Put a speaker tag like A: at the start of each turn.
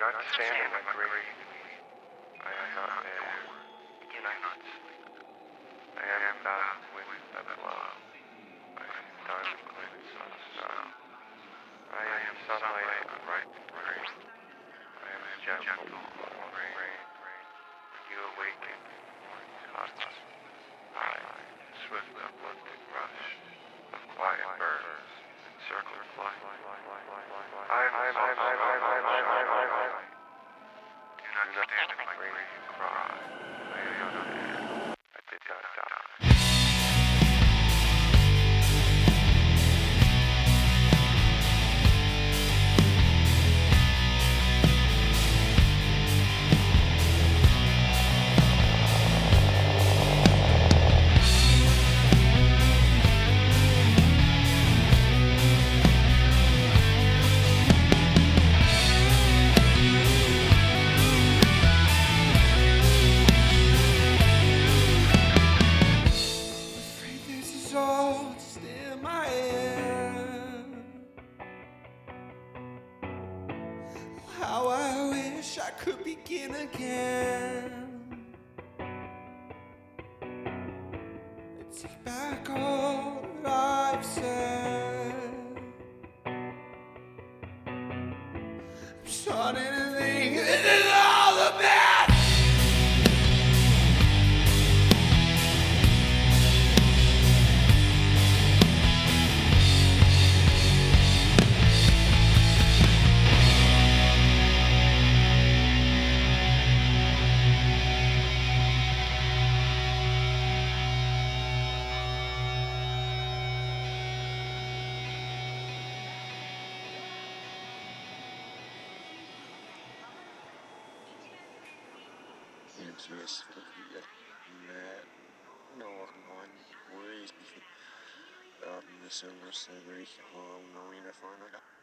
A: not stand in my grave. I am not there. Cannot sleep. I am bound with the blow. I am done with sun snow. I am sunlight on the right brain. I am gentle rain. You awaken, touch. I, swift uplifting rush of quiet birds and circling flight. Do not stand in my grave and cry. I am not dead. I did not die.
B: How I wish I could begin again. Take back all that I've said. I'm starting to think this is all the best.
C: Yes, no one worries. This is the